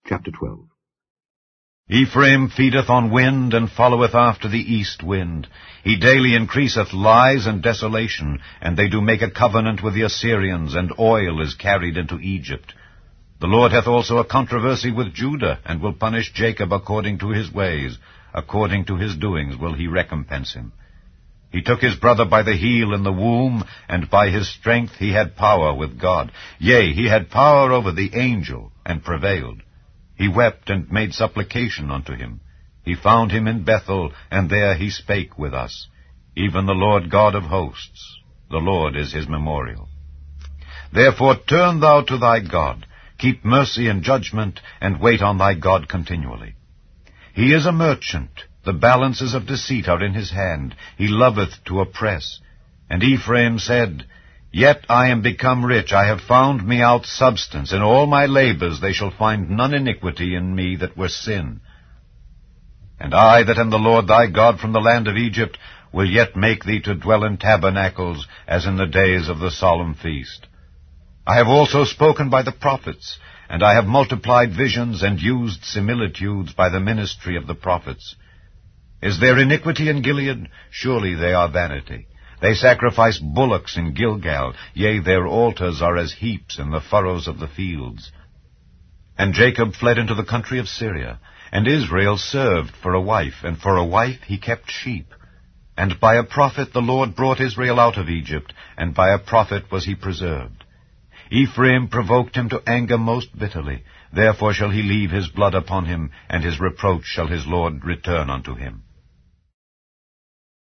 Chapter 12. Ephraim feedeth on wind, and followeth after the east wind. He daily increaseth lies and desolation, and they do make a covenant with the Assyrians, and oil is carried into Egypt. The Lord hath also a controversy with Judah, and will punish Jacob according to his ways. According to his doings will he recompense him. He took his brother by the heel in the womb, and by his strength he had power with God. Yea, he had power over the angel, and prevailed. He wept and made supplication unto him. He found him in Bethel, and there he spake with us. Even the Lord God of hosts, the Lord is his memorial. Therefore turn thou to thy God, keep mercy and judgment, and wait on thy God continually. He is a merchant, the balances of deceit are in his hand, he loveth to oppress. And Ephraim said, Yet I am become rich, I have found me out substance. In all my labors they shall find none iniquity in me that were sin. And I that am the Lord thy God from the land of Egypt will yet make thee to dwell in tabernacles, as in the days of the solemn feast. I have also spoken by the prophets, and I have multiplied visions and used similitudes by the ministry of the prophets. Is there iniquity in Gilead? Surely they are vanity. They sacrifice bullocks in Gilgal, yea, their altars are as heaps in the furrows of the fields. And Jacob fled into the country of Syria, and Israel served for a wife, and for a wife he kept sheep. And by a prophet the Lord brought Israel out of Egypt, and by a prophet was he preserved. Ephraim provoked him to anger most bitterly, therefore shall he leave his blood upon him, and his reproach shall his Lord return unto him.